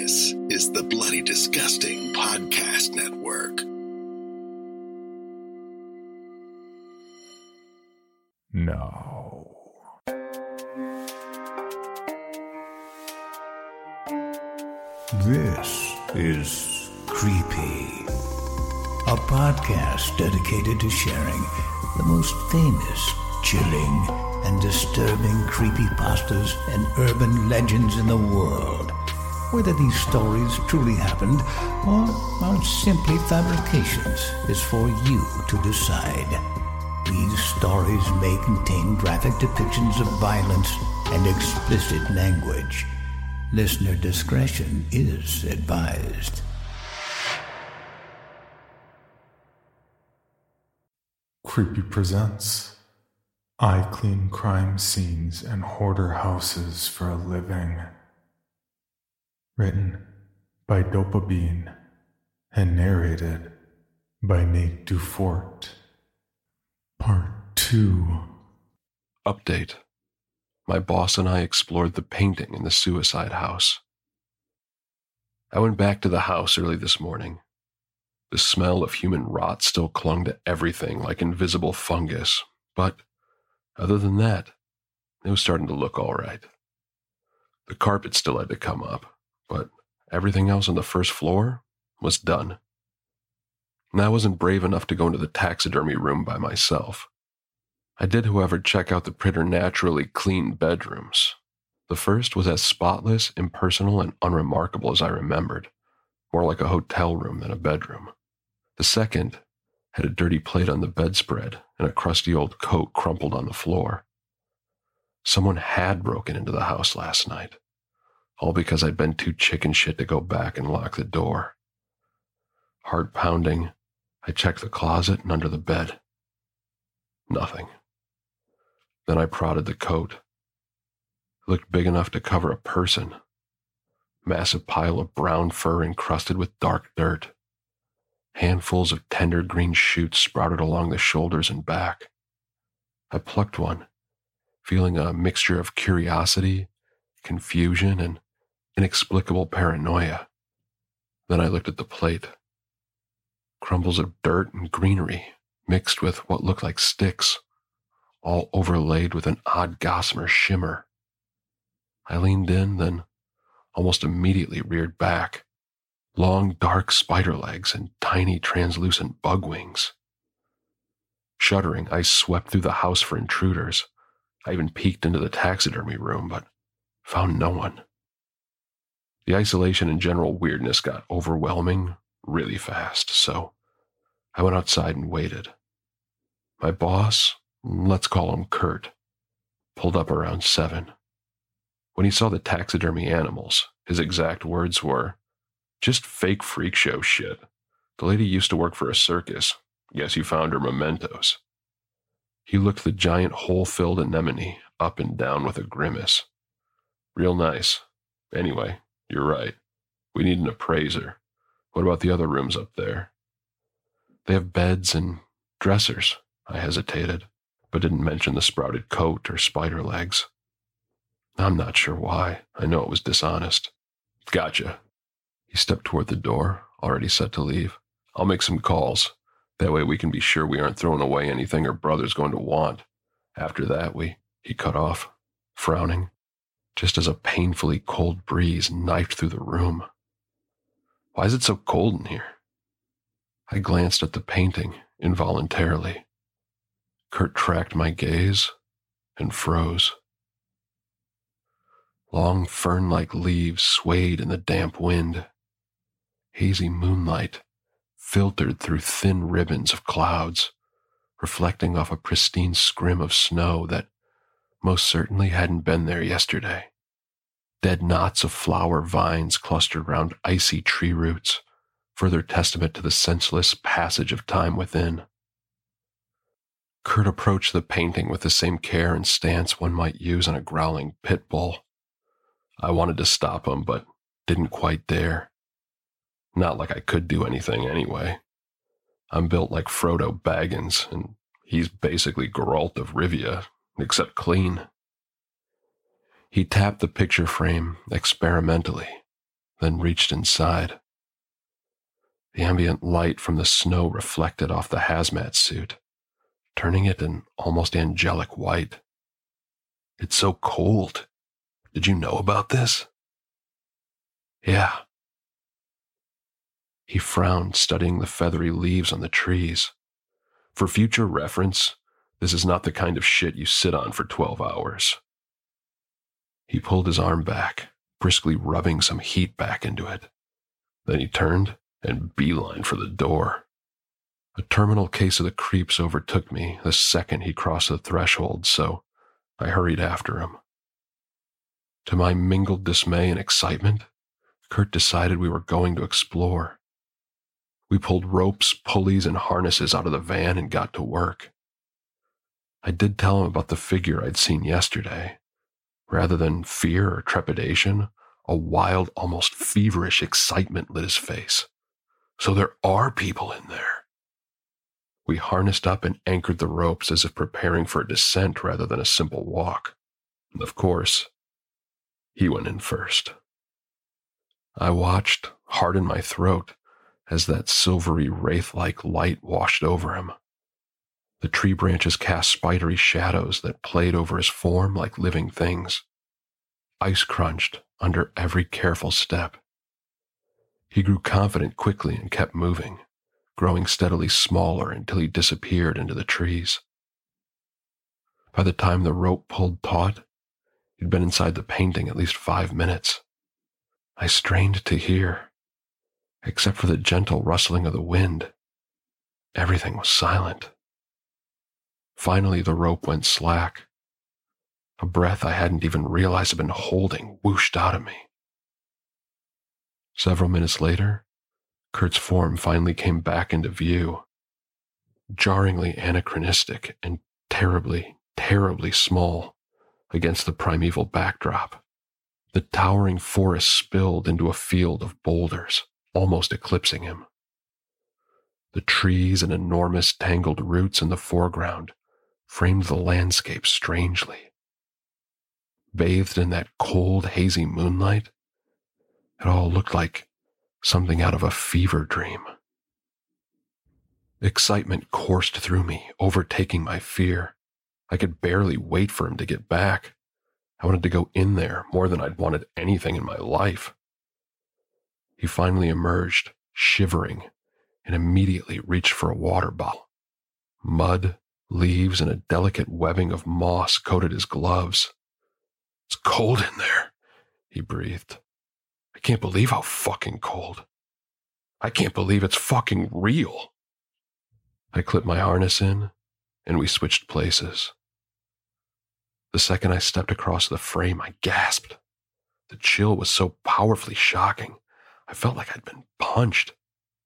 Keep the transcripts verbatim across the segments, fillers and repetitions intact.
This is the Bloody Disgusting Podcast Network. No. This is Creepy, a podcast dedicated to sharing the most famous, chilling, and disturbing creepypastas and urban legends in the world. Whether these stories truly happened or are simply fabrications is for you to decide. These stories may contain graphic depictions of violence and explicit language. Listener discretion is advised. Creepy presents I Clean Crime Scenes and Hoarder Houses for a Living. Written by Dopa Bean and narrated by Nate Dufort. Part two. Update. My boss and I explored the painting in the suicide house. I went back to the house early this morning. The smell of human rot still clung to everything like invisible fungus, but other than that, it was starting to look all right. The carpet still had to come up, but everything else on the first floor was done. And I wasn't brave enough to go into the taxidermy room by myself. I did, however, check out the preternaturally clean bedrooms. The first was as spotless, impersonal, and unremarkable as I remembered, more like a hotel room than a bedroom. The second had a dirty plate on the bedspread and a crusty old coat crumpled on the floor. Someone had broken into the house last night, all because I'd been too chicken shit to go back and lock the door. Heart pounding, I checked the closet and under the bed. Nothing. Then I prodded the coat. It looked big enough to cover a person. Massive pile of brown fur encrusted with dark dirt. Handfuls of tender green shoots sprouted along the shoulders and back. I plucked one, feeling a mixture of curiosity, confusion, and inexplicable paranoia. Then I looked at the plate. Crumbles of dirt and greenery mixed with what looked like sticks, all overlaid with an odd gossamer shimmer. I leaned in, then almost immediately reared back. Long, dark spider legs and tiny, translucent bug wings. Shuddering, I swept through the house for intruders. I even peeked into the taxidermy room, but found no one. The isolation and general weirdness got overwhelming really fast, so I went outside and waited. My boss, let's call him Kurt, pulled up around seven. When he saw the taxidermy animals, his exact words were, "Just fake freak show shit. The lady used to work for a circus. Guess you found her mementos." He looked the giant hole-filled anemone up and down with a grimace. "Real nice. Anyway, you're right. We need an appraiser. What about the other rooms up there?" "They have beds and dressers," I hesitated, but didn't mention the sprouted coat or spider legs. I'm not sure why. I know it was dishonest. "Gotcha." He stepped toward the door, already set to leave. "I'll make some calls. That way we can be sure we aren't throwing away anything our brother's going to want. After that, we..." He cut off, frowning, just as a painfully cold breeze knifed through the room. Why is it so cold in here? I glanced at the painting involuntarily. Kurt tracked my gaze and froze. Long fern-like leaves swayed in the damp wind. Hazy moonlight filtered through thin ribbons of clouds, reflecting off a pristine scrim of snow that most certainly hadn't been there yesterday. Dead knots of flower vines clustered round icy tree roots, further testament to the senseless passage of time within. Kurt approached the painting with the same care and stance one might use on a growling pit bull. I wanted to stop him, but didn't quite dare. Not like I could do anything anyway. I'm built like Frodo Baggins, and he's basically Geralt of Rivia, except clean. He tapped the picture frame experimentally, then reached inside. The ambient light from the snow reflected off the hazmat suit, turning it an almost angelic white. It's so cold. Did you know about this? Yeah. He frowned, studying the feathery leaves on the trees. For future reference, this is not the kind of shit you sit on for twelve hours. He pulled his arm back, briskly rubbing some heat back into it. Then he turned and beelined for the door. A terminal case of the creeps overtook me the second he crossed the threshold, so I hurried after him. To my mingled dismay and excitement, Kurt decided we were going to explore. We pulled ropes, pulleys, and harnesses out of the van and got to work. I did tell him about the figure I'd seen yesterday. Rather than fear or trepidation, a wild, almost feverish excitement lit his face. So there are people in there. We harnessed up and anchored the ropes as if preparing for a descent rather than a simple walk. And of course, he went in first. I watched, heart in my throat, as that silvery wraith-like light washed over him. The tree branches cast spidery shadows that played over his form like living things. Ice crunched under every careful step. He grew confident quickly and kept moving, growing steadily smaller until he disappeared into the trees. By the time the rope pulled taut, he'd been inside the painting at least five minutes. I strained to hear. Except for the gentle rustling of the wind, everything was silent. Finally, the rope went slack. A breath I hadn't even realized I'd been holding whooshed out of me. Several minutes later, Kurt's form finally came back into view. Jarringly anachronistic and terribly, terribly small against the primeval backdrop. The towering forest spilled into a field of boulders, almost eclipsing him. The trees and enormous tangled roots in the foreground framed the landscape strangely. Bathed in that cold, hazy moonlight, it all looked like something out of a fever dream. Excitement coursed through me, overtaking my fear. I could barely wait for him to get back. I wanted to go in there more than I'd wanted anything in my life. He finally emerged, shivering, and immediately reached for a water bottle. Mud, leaves, and a delicate webbing of moss coated his gloves. It's cold in there, he breathed. I can't believe how fucking cold. I can't believe it's fucking real. I clipped my harness in, and we switched places. The second I stepped across the frame, I gasped. The chill was so powerfully shocking. I felt like I'd been punched.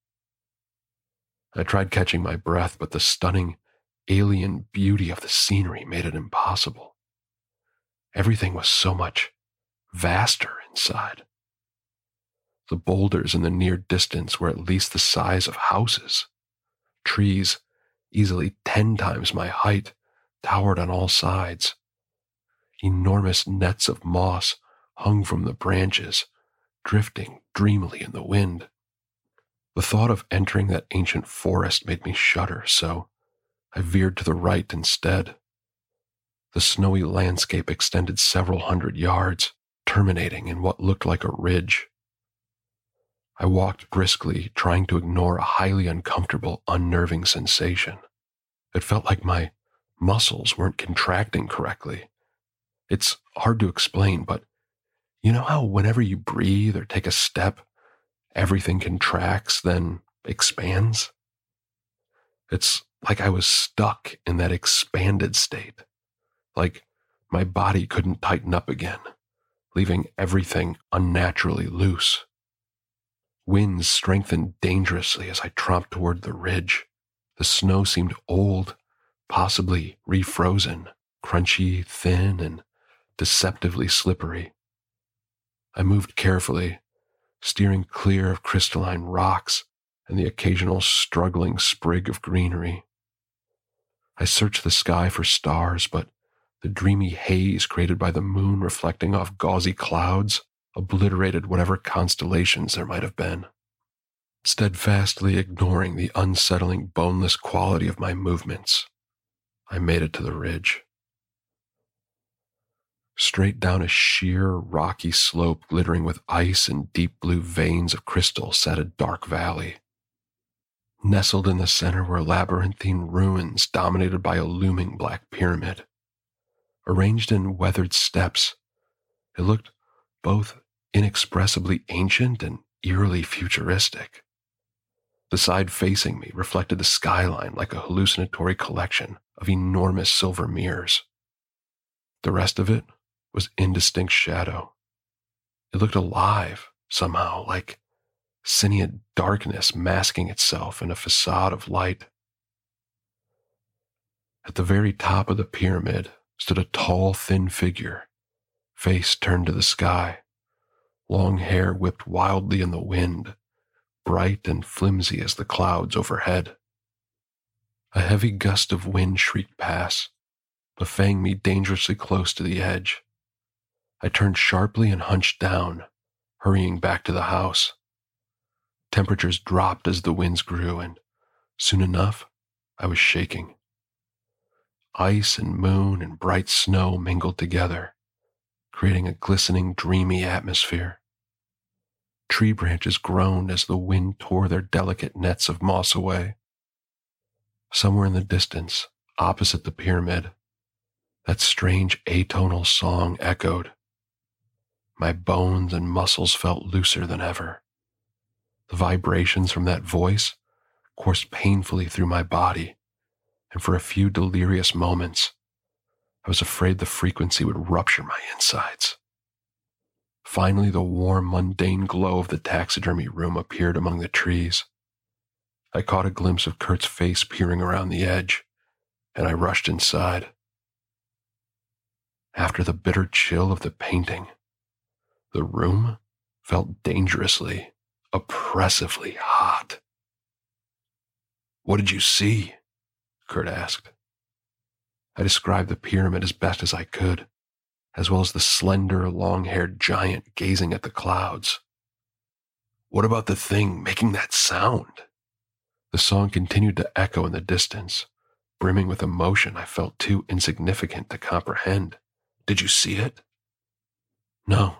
I tried catching my breath, but the stunning, alien beauty of the scenery made it impossible. Everything was so much vaster inside. The boulders in the near distance were at least the size of houses. Trees, easily ten times my height, towered on all sides. Enormous nets of moss hung from the branches, drifting dreamily in the wind. The thought of entering that ancient forest made me shudder, so I veered to the right instead. The snowy landscape extended several hundred yards, terminating in what looked like a ridge. I walked briskly, trying to ignore a highly uncomfortable, unnerving sensation. It felt like my muscles weren't contracting correctly. It's hard to explain, but you know how whenever you breathe or take a step, everything contracts, then expands? It's like I was stuck in that expanded state. Like my body couldn't tighten up again, leaving everything unnaturally loose. Winds strengthened dangerously as I tromped toward the ridge. The snow seemed old, possibly refrozen, crunchy, thin, and deceptively slippery. I moved carefully, steering clear of crystalline rocks and the occasional struggling sprig of greenery. I searched the sky for stars, but the dreamy haze created by the moon reflecting off gauzy clouds obliterated whatever constellations there might have been. Steadfastly ignoring the unsettling, boneless quality of my movements, I made it to the ridge. Straight down a sheer, rocky slope glittering with ice and deep blue veins of crystal sat a dark valley. Nestled in the center were labyrinthine ruins dominated by a looming black pyramid. Arranged in weathered steps, it looked both inexpressibly ancient and eerily futuristic. The side facing me reflected the skyline like a hallucinatory collection of enormous silver mirrors. The rest of it was indistinct shadow. It looked alive, somehow, like sentient darkness masking itself in a facade of light. At the very top of the pyramid stood a tall, thin figure, face turned to the sky, long hair whipped wildly in the wind, bright and flimsy as the clouds overhead. A heavy gust of wind shrieked past, buffeting me dangerously close to the edge. I turned sharply and hunched down, hurrying back to the house. Temperatures dropped as the winds grew, and soon enough, I was shaking. Ice and moon and bright snow mingled together, creating a glistening, dreamy atmosphere. Tree branches groaned as the wind tore their delicate nets of moss away. Somewhere in the distance, opposite the pyramid, that strange atonal song echoed. My bones and muscles felt looser than ever. The vibrations from that voice coursed painfully through my body, and for a few delirious moments, I was afraid the frequency would rupture my insides. Finally, the warm, mundane glow of the taxidermy room appeared among the trees. I caught a glimpse of Kurt's face peering around the edge, and I rushed inside. After the bitter chill of the painting, the room felt dangerously, oppressively hot. "What did you see?" Kurt asked. I described the pyramid as best as I could, as well as the slender, long-haired giant gazing at the clouds. "What about the thing making that sound?" The song continued to echo in the distance, brimming with emotion I felt too insignificant to comprehend. "Did you see it?" "No."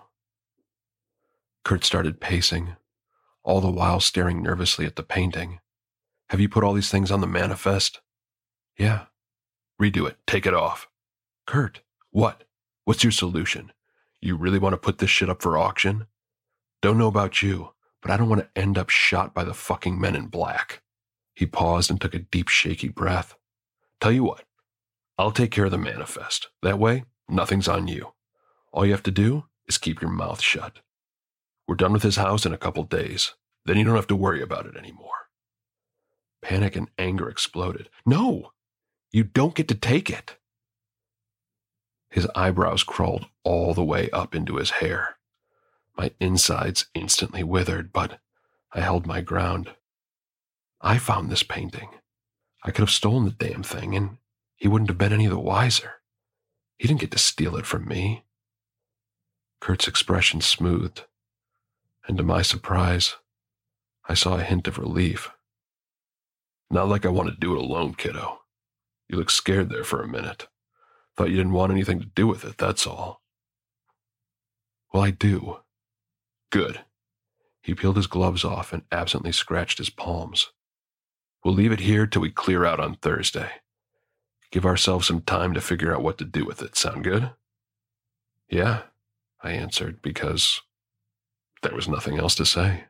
Kurt started pacing, all the while staring nervously at the painting. "Have you put all these things on the manifest?" "Yeah." "Redo it. Take it off." "Kurt." "What? What's your solution? You really want to put this shit up for auction?" "Don't know about you, but I don't want to end up shot by the fucking men in black." He paused and took a deep, shaky breath. "Tell you what, I'll take care of the manifest. That way, nothing's on you. All you have to do is keep your mouth shut. We're done with this house in a couple days. Then you don't have to worry about it anymore." Panic and anger exploded. "No! You don't get to take it." His eyebrows crawled all the way up into his hair. My insides instantly withered, but I held my ground. I found this painting. I could have stolen the damn thing, and he wouldn't have been any the wiser. He didn't get to steal it from me. Kurt's expression smoothed, and to my surprise, I saw a hint of relief. "Not like I want to do it alone, kiddo. You look scared there for a minute. Thought you didn't want anything to do with it, that's all." "Well, I do." "Good." He peeled his gloves off and absently scratched his palms. "We'll leave it here till we clear out on Thursday. Give ourselves some time to figure out what to do with it. Sound good?" "Yeah," I answered, because there was nothing else to say.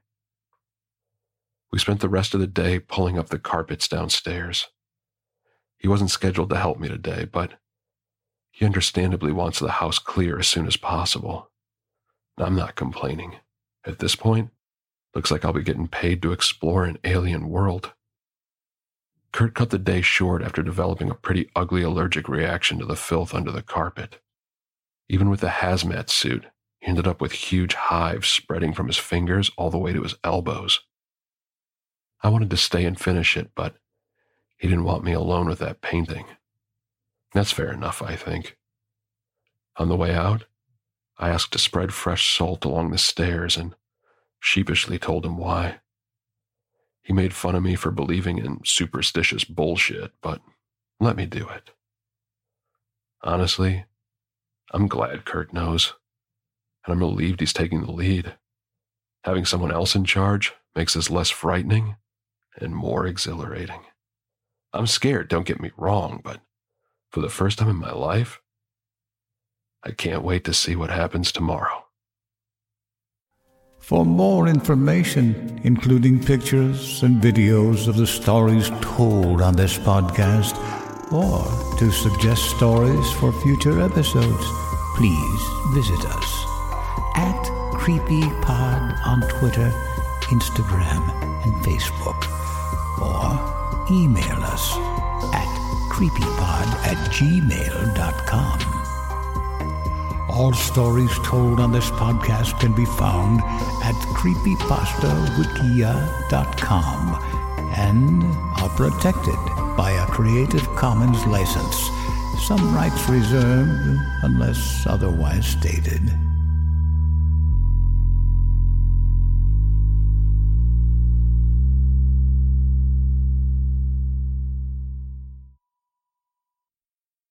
We spent the rest of the day pulling up the carpets downstairs. He wasn't scheduled to help me today, but he understandably wants the house clear as soon as possible. I'm not complaining. At this point, looks like I'll be getting paid to explore an alien world. Kurt cut the day short after developing a pretty ugly allergic reaction to the filth under the carpet. Even with the hazmat suit, he ended up with huge hives spreading from his fingers all the way to his elbows. I wanted to stay and finish it, but he didn't want me alone with that painting. That's fair enough, I think. On the way out, I asked to spread fresh salt along the stairs and sheepishly told him why. He made fun of me for believing in superstitious bullshit, but let me do it. Honestly, I'm glad Kurt knows, and I'm relieved he's taking the lead. Having someone else in charge makes this less frightening and more exhilarating. I'm scared, don't get me wrong, but for the first time in my life, I can't wait to see what happens tomorrow. For more information, including pictures and videos of the stories told on this podcast, or to suggest stories for future episodes, please visit us at CreepyPod on Twitter, Instagram, and Facebook, or email us at creepypod at gmail dot com. All stories told on this podcast can be found at creepypasta wikia dot com and are protected by a Creative Commons license. Some rights reserved unless otherwise stated.